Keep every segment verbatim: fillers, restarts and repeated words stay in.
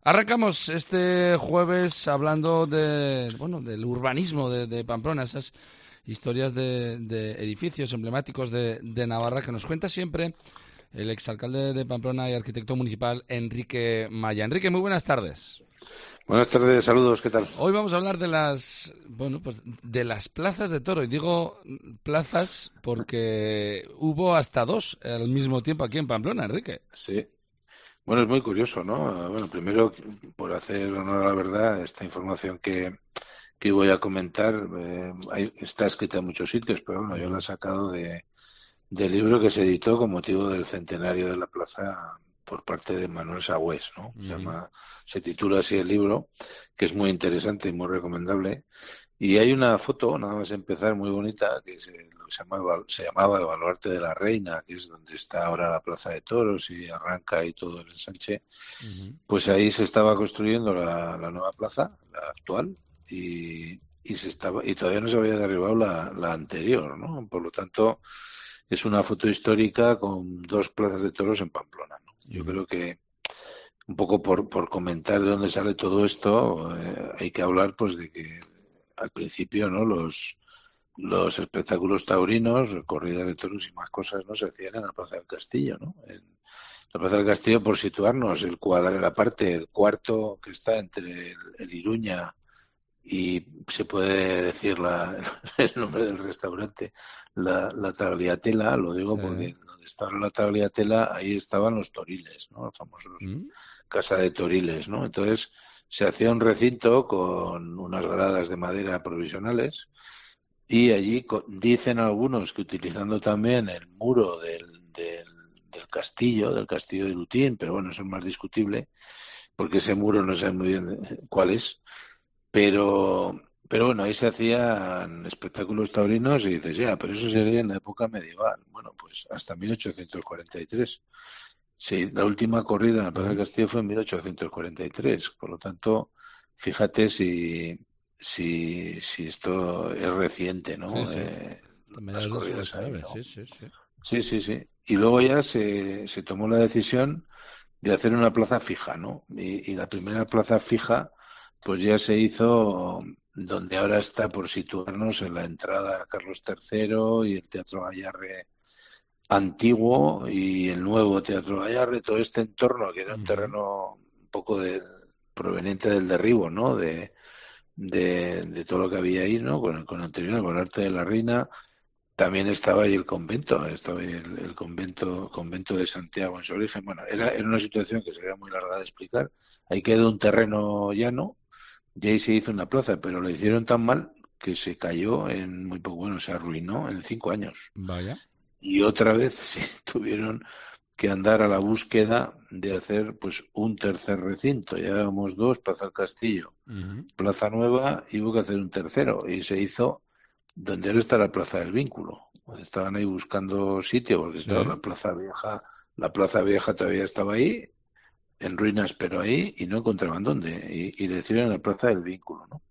Arrancamos este jueves hablando de, bueno, del urbanismo de, de Pamplona, esas historias de, de edificios emblemáticos de, de Navarra que nos cuenta siempre el exalcalde de Pamplona y arquitecto municipal Enrique Maya. Enrique, muy buenas tardes. Buenas tardes, saludos, ¿qué tal? Hoy vamos a hablar de las, bueno, pues de las plazas de toro. Y digo plazas porque hubo hasta dos al mismo tiempo aquí en Pamplona, Enrique. Sí. Bueno, es muy curioso, ¿no? Bueno, primero, por hacer honor a la verdad, esta información que, que voy a comentar eh, hay- está escrita en muchos sitios, pero bueno, yo la he sacado de, del libro que se editó con motivo del centenario de la plaza por parte de Manuel Sagüés, ¿no? Se Uh-huh. llama, se titula así el libro, que es muy interesante y muy recomendable. Y hay una foto, nada más empezar, muy bonita, que es eh, lo que se llama, el bal- se llamaba el Baluarte de la Reina, que es donde está ahora la Plaza de Toros y arranca y todo el ensanche. Uh-huh. Pues ahí se estaba construyendo la, la nueva plaza, la actual, y, y se estaba y todavía no se había derribado la, la anterior, ¿no? Por lo tanto, es una foto histórica con dos plazas de toros en Pamplona, ¿no? Yo Uh-huh. creo que un poco por, por comentar de dónde sale todo esto, eh, hay que hablar pues de que al principio, ¿no? Los, los espectáculos taurinos, corridas de toros y más cosas, ¿no? Se hacían en la Plaza del Castillo, ¿no? En la Plaza del Castillo, por situarnos, el cuadro, la parte, el cuarto que está entre el, el Iruña y se puede decir la, el nombre del restaurante, la, la Tagliatella, lo digo Sí. porque donde estaba la Tagliatella, ahí estaban los toriles, ¿no? Los famosos Uh-huh. casa de toriles, ¿no? Entonces se hacía un recinto con unas gradas de madera provisionales y allí co- dicen algunos que utilizando también el muro del, del, del castillo, del castillo de Lutín, pero bueno, eso es más discutible, porque ese muro no sé muy bien cuál es, pero, pero bueno, ahí se hacían espectáculos taurinos y dices, ya, pero eso sería en la época medieval. Bueno, pues hasta mil ochocientos cuarenta y tres. Sí, la última corrida en el Plaza del Uh-huh. Castillo fue en mil ochocientos cuarenta y tres. Por lo tanto, fíjate si, si, si esto es reciente, Sí, ¿no? sí. Eh, Hasta las mediados del siglo corridas ahí, diecinueve, ¿no? sí, sí, sí. Sí, sí, sí. Y luego ya se, se tomó la decisión de hacer una plaza fija, ¿no? Y, y la primera plaza fija, pues ya se hizo donde ahora está por situarnos en la entrada a Carlos tercero y el Teatro Gallarre antiguo y el nuevo Teatro Gallarre, todo este entorno que era un Uh-huh. terreno un poco de, proveniente del derribo, ¿no? De, de, de todo lo que había ahí, ¿no? Con el, con el anterior, con el Arte de la Reina, también estaba ahí el convento, estaba ahí el, el convento, convento de Santiago en su origen. Bueno, era, era una situación que sería muy larga de explicar. Ahí quedó un terreno llano y ahí se hizo una plaza, pero lo hicieron tan mal que se cayó en muy poco, bueno, se arruinó en cinco años. Vaya. Y otra vez sí, tuvieron que andar a la búsqueda de hacer pues un tercer recinto. Ya éramos dos, Plaza del Castillo, Uh-huh. Plaza Nueva, y hubo que hacer un tercero. Y se hizo donde ahora está la Plaza del Vínculo. Estaban ahí buscando sitio, porque claro, Sí. la Plaza Vieja, la Plaza Vieja todavía estaba ahí, en ruinas, pero ahí, y no encontraban dónde. Y, y le hicieron la Plaza del Vínculo, ¿no?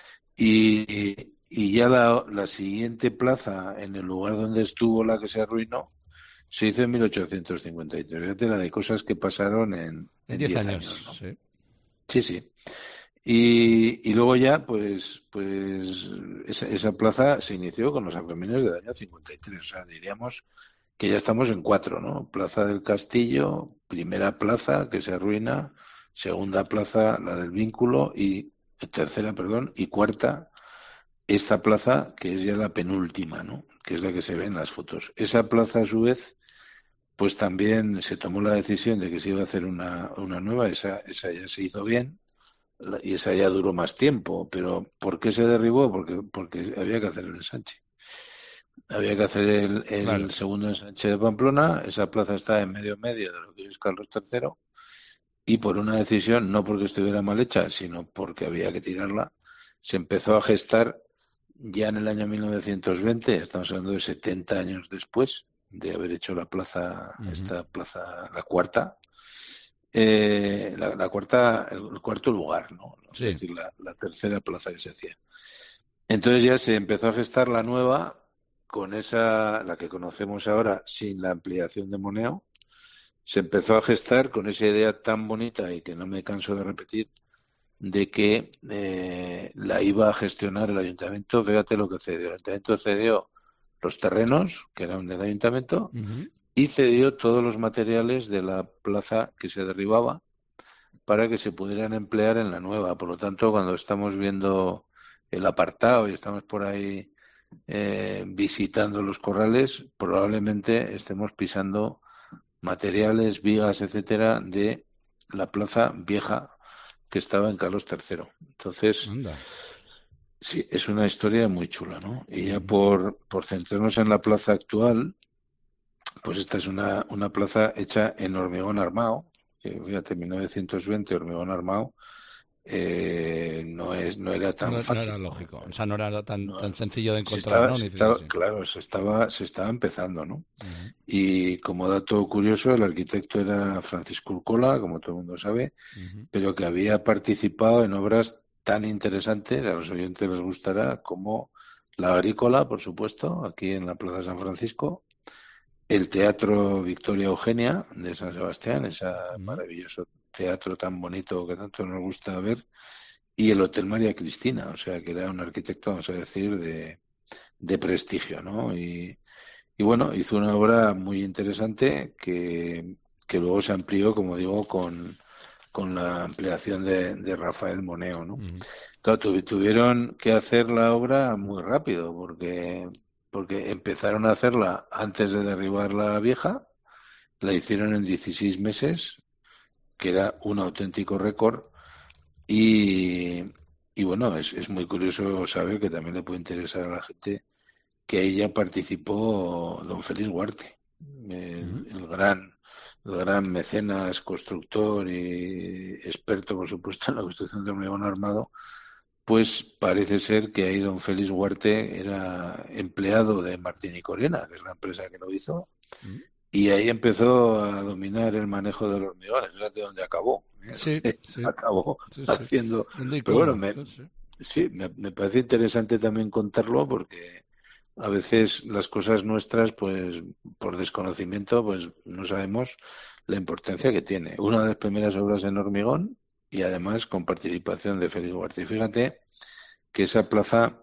Y, y ya la, la siguiente plaza, en el lugar donde estuvo la que se arruinó, se hizo en mil ochocientos cincuenta y tres. Fíjate la de cosas que pasaron en En en diez diez años, años, ¿no? sí. Sí, sí. Y, y luego ya, pues, pues esa, esa plaza se inició con los Sanfermines del año cincuenta y tres. O sea, diríamos que ya estamos en cuatro, ¿no? Plaza del Castillo, primera plaza que se arruina, segunda plaza, la del Vínculo, y tercera, perdón, y cuarta, esta plaza que es ya la penúltima, ¿no? Que es la que se ve en las fotos. Esa plaza, a su vez, pues también se tomó la decisión de que se iba a hacer una, una nueva, esa, esa ya se hizo bien la- y esa ya duró más tiempo, pero ¿por qué se derribó? Porque, porque había que hacer el ensanche. Había que hacer el, Claro. el segundo ensanche de Pamplona, esa plaza está en medio medio de lo que es Carlos tercero, y por una decisión, no porque estuviera mal hecha, sino porque había que tirarla, se empezó a gestar ya en el año mil novecientos veinte, estamos hablando de setenta años después de haber hecho la plaza, Uh-huh. esta plaza, la cuarta, eh, la, la cuarta, el cuarto lugar, ¿no? Vamos a Sí. decir, la, la tercera plaza que se hacía. Entonces ya se empezó a gestar la nueva con esa, la que conocemos ahora, sin la ampliación de Moneo, se empezó a gestar con esa idea tan bonita y que no me canso de repetir, de que eh, la iba a gestionar el ayuntamiento. Fíjate lo que cedió. El ayuntamiento cedió los terrenos, que eran del ayuntamiento, Uh-huh. y cedió todos los materiales de la plaza que se derribaba para que se pudieran emplear en la nueva. Por lo tanto, cuando estamos viendo el apartado y estamos por ahí eh, visitando los corrales, probablemente estemos pisando materiales, vigas, etcétera, de la plaza vieja que estaba en Carlos tercero. Entonces, Anda. sí, es una historia muy chula, ¿no? Y ya Uh-huh. por, por centrarnos en la plaza actual, pues esta es una, una plaza hecha en hormigón armado, que fíjate, mil novecientos veinte, hormigón armado, eh, no es, no era tan No, no era fácil, ¿no? lógico, o sea, no era tan, No, tan sencillo de se encontrar, estaba, ¿no? se Ni sí, estaba, sí. claro, se estaba, se estaba empezando, ¿no? Uh-huh. Y como dato curioso, el arquitecto era Francisco Urcola, como todo el mundo sabe, Uh-huh. pero que había participado en obras tan interesantes, a los oyentes les gustará, como la Agrícola, por supuesto, aquí en la Plaza San Francisco, el Teatro Victoria Eugenia de San Sebastián, ese Uh-huh. maravilloso teatro tan bonito que tanto nos gusta ver, y el Hotel María Cristina, o sea, que era un arquitecto, vamos a decir, de, de prestigio, ¿no? Y, y bueno, hizo una obra muy interesante que, que luego se amplió, como digo, con, con la ampliación de, de Rafael Moneo, ¿no? Uh-huh. Claro, tuvi- tuvieron que hacer la obra muy rápido porque, porque empezaron a hacerla antes de derribar la vieja, la hicieron en dieciséis meses, que era un auténtico récord, y, y bueno, es, es muy curioso saber que también le puede interesar a la gente que ahí ya participó don Félix Huarte, Uh-huh. el, el gran, el gran mecenas, constructor y experto, por supuesto, en la construcción de hormigón armado. Pues parece ser que ahí don Félix Huarte era empleado de Martín y Corena, que es la empresa que lo hizo, Uh-huh. y ahí empezó a dominar el manejo de los hormigones. Fíjate dónde acabó, ¿eh? Sí, sí, Acabó sí, sí. haciendo. ¿Dónde y Pero bueno, cómo? me, Sí, sí. sí, me, me parece interesante también contarlo porque a veces las cosas nuestras, pues por desconocimiento, pues no sabemos la importancia que tiene. Una de las primeras obras en hormigón y además con participación de Félix Huarte. Y fíjate que esa plaza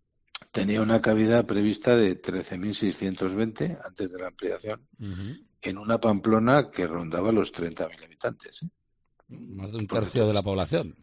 tenía una cabida prevista de trece mil seiscientos veinte antes de la ampliación Uh-huh. en una Pamplona que rondaba los treinta mil habitantes, ¿eh? Más de un Porque tercio todo de la esto- población.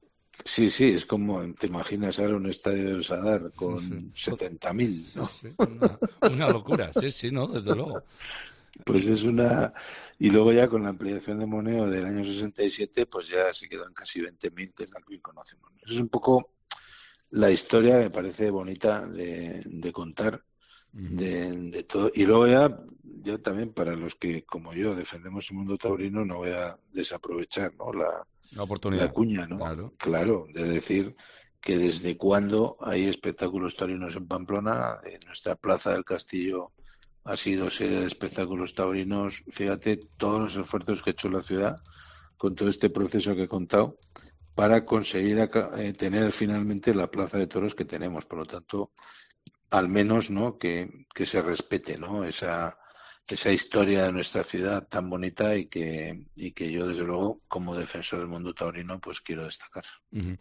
Sí, sí, es como, te imaginas ahora un estadio del Sadar Sí, sí. con To- setenta mil, sí, ¿no? sí. Una, una locura, sí, sí, ¿no? Desde luego. Pues es una... Y luego ya con la ampliación de Moneo del año sesenta y siete, pues ya se quedó en casi veinte mil, que es la que hoy conocemos. Eso es un poco la historia, me parece bonita de, de contar Uh-huh. de, de todo. Y luego ya, yo también, para los que, como yo, defendemos el mundo taurino, no voy a desaprovechar, ¿no? la, La la oportunidad. cuña, ¿no? Claro. Claro, de decir que desde cuándo hay espectáculos taurinos en Pamplona. En nuestra plaza del Castillo ha sido sede de espectáculos taurinos. Fíjate todos los esfuerzos que ha hecho la ciudad con todo este proceso que he contado para conseguir aca- eh, tener finalmente la plaza de toros que tenemos. Por lo tanto, al menos, ¿no? que, que se respete, ¿no? esa esa historia de nuestra ciudad tan bonita y que y que yo desde luego como defensor del mundo taurino pues quiero destacar. Uh-huh.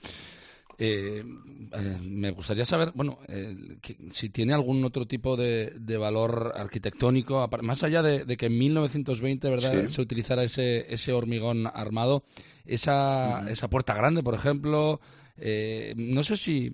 Eh, eh, me gustaría saber, bueno, eh, que- si tiene algún otro tipo de, de valor arquitectónico, apar- más allá de, de que en mil novecientos veinte, ¿verdad?, Sí. se utilizara ese, ese hormigón armado, esa, Ujú. esa puerta grande, por ejemplo, eh, no sé si,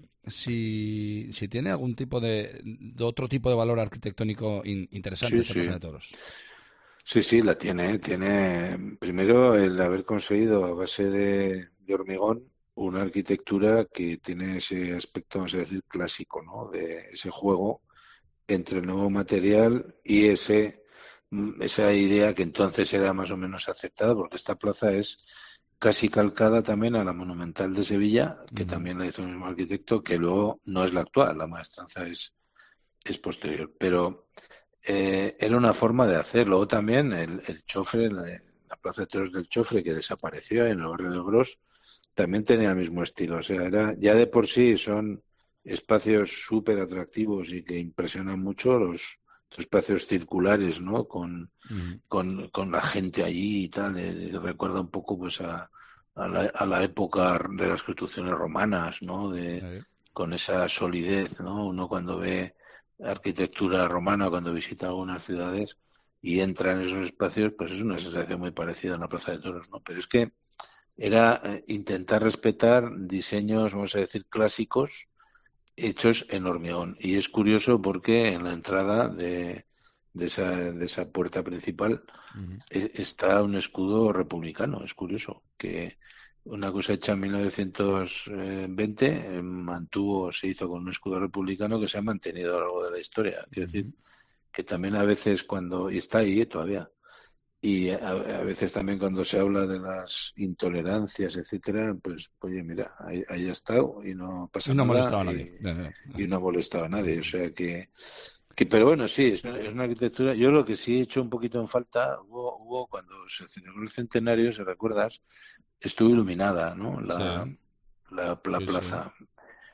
si, si tiene algún tipo de, de otro tipo de valor arquitectónico in- interesante Sí, esta Plaza sí. de Toros. Sí, sí, la tiene. ¿Eh? Tiene primero el haber conseguido a base de, de hormigón una arquitectura que tiene ese aspecto, vamos a decir, clásico, ¿no? De ese juego entre el nuevo material y ese mm, esa idea que entonces era más o menos aceptada, porque esta plaza es casi calcada también a la Monumental de Sevilla, que Ujú. también la hizo el mismo arquitecto, que luego no es la actual, la maestranza es, es posterior. Pero eh, era una forma de hacerlo. O también el, el Chofre, la, la Plaza de Toros del Chofre, que desapareció en el barrio de Gros, también tenía el mismo estilo. O sea, era, ya de por sí son espacios súper atractivos y que impresionan mucho. Los espacios circulares, ¿no? Con, Uh-huh. con, con la gente allí y tal. Eh, recuerda un poco pues a, a, la, a la época de las construcciones romanas, ¿no? De, Uh-huh. con esa solidez, ¿no? Uno cuando ve arquitectura romana, cuando visita algunas ciudades y entra en esos espacios, pues es una sensación muy parecida a una plaza de toros, ¿no? Pero es que era eh, intentar respetar diseños, vamos a decir, clásicos hechos en hormigón. Y es curioso porque en la entrada de, de, esa, de esa puerta principal Uh-huh. eh, está un escudo republicano. Es curioso que una cosa hecha en mil novecientos veinte eh, mantuvo, se hizo con un escudo republicano que se ha mantenido a lo largo de la historia. Quiero Uh-huh. decir que también a veces cuando, y está ahí eh, todavía, y a, a veces también cuando se habla de las intolerancias, etcétera, pues, oye, mira, ahí, ahí ha estado y no pasa Y no ha nada molestado a y, nadie. y no ha molestado a nadie. O sea que, que pero bueno, sí, es una, es una arquitectura. Yo lo que sí he hecho un poquito en falta, hubo, hubo cuando se celebró el centenario, si recuerdas, estuvo iluminada, ¿no? La, Sí, la, la sí, plaza. sí.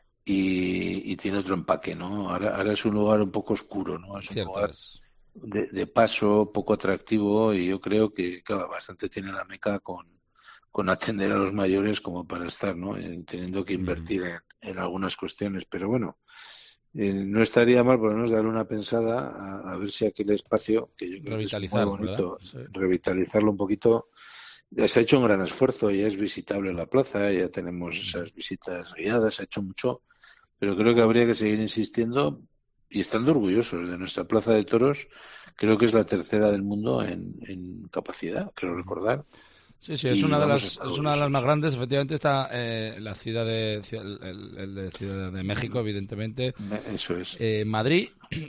Y, y tiene otro empaque, ¿no? Ahora, ahora es un lugar un poco oscuro, ¿no? Es un Cierto lugar es. de, de paso, poco atractivo, y yo creo que, claro, bastante tiene la Meca con, con atender a los mayores como para estar, ¿no? Eh, teniendo que Uh-huh. invertir en, en algunas cuestiones. Pero bueno, eh, no estaría mal por lo menos darle una pensada a, a ver si aquel espacio, que yo creo que es muy Revitalizar, ¿verdad? bonito, Sí. revitalizarlo un poquito. Ya se ha hecho un gran esfuerzo, ya es visitable la plaza, ya tenemos Uh-huh. esas visitas guiadas, se ha hecho mucho, pero creo que habría que seguir insistiendo y estando orgullosos de nuestra plaza de toros. Creo que es la tercera del mundo en, en capacidad, creo Uh-huh. recordar, Sí, sí, es y una de vamos a las estar es una de las orgullosos. más grandes. Efectivamente está eh, la ciudad de el, el de Ciudad de México, evidentemente, Eso es. eh, Madrid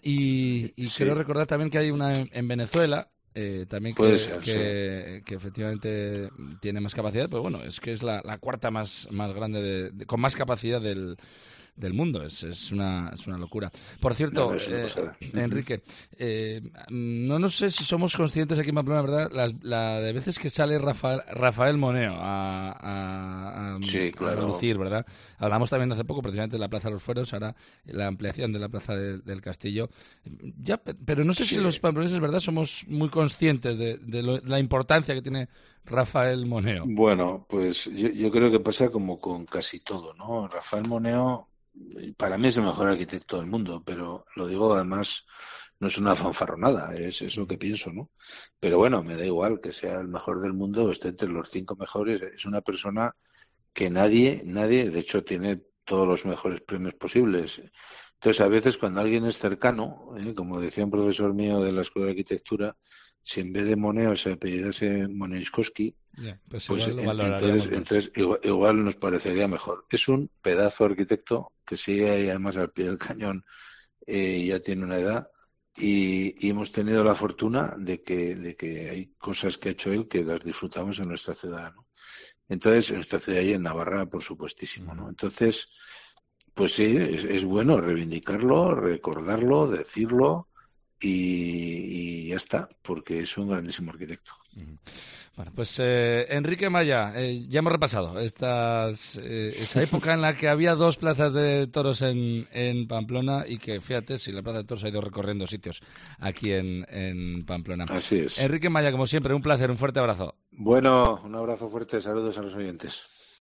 y, y creo Sí, recordar también que hay una en, en Venezuela. Eh, también puede que, ser, sí. que, que efectivamente tiene más capacidad, pero bueno, es que es la, la cuarta más, más grande, de, de, con más capacidad del, del mundo. Es, es, una, es una locura. Por cierto, No, no, es una eh, pasada. Enrique, eh, no, no sé si somos conscientes aquí en Pamplona, ¿verdad? Las, la de veces que sale Rafael, Rafael Moneo a, a, a, Sí, a claro. relucir, ¿verdad? Hablamos también hace poco precisamente de la Plaza de los Fueros, ahora la ampliación de la Plaza de, del Castillo. Ya, pero no sé Sí. si los pamploneses, ¿verdad?, somos muy conscientes de, de, lo, de la importancia que tiene Rafael Moneo. Bueno, pues yo, yo creo que pasa como con casi todo, ¿no? Rafael Moneo, para mí es el mejor arquitecto del mundo, pero lo digo además, no es una fanfarronada, es eso que pienso, ¿no? Pero bueno, me da igual que sea el mejor del mundo o esté entre los cinco mejores. Es una persona que nadie, nadie, de hecho, tiene todos los mejores premios posibles. Entonces, a veces cuando alguien es cercano, ¿eh? Como decía un profesor mío de la Escuela de Arquitectura, si en vez de Moneo se apellidase Moneiskowski, Yeah, pues pues igual lo en, valoraríamos entonces, más. entonces igual, igual nos parecería mejor. Es un pedazo de arquitecto que sigue ahí además al pie del cañón eh, y ya tiene una edad. Y, y hemos tenido la fortuna de que, de que hay cosas que ha hecho él que las disfrutamos en nuestra ciudad, ¿no? Entonces, en nuestra ciudad y en Navarra, por supuestísimo, ¿no? Entonces, pues sí, es, es bueno reivindicarlo, recordarlo, decirlo y, y ya está, porque es un grandísimo arquitecto. Bueno, pues eh, Enrique Maya, eh, ya hemos repasado estas, eh, esa época en la que había dos plazas de toros en, en Pamplona y que, fíjate, si la plaza de toros ha ido recorriendo sitios aquí en, en Pamplona. Así es. Enrique Maya, como siempre, un placer, un fuerte abrazo. Bueno, un abrazo fuerte, saludos a los oyentes.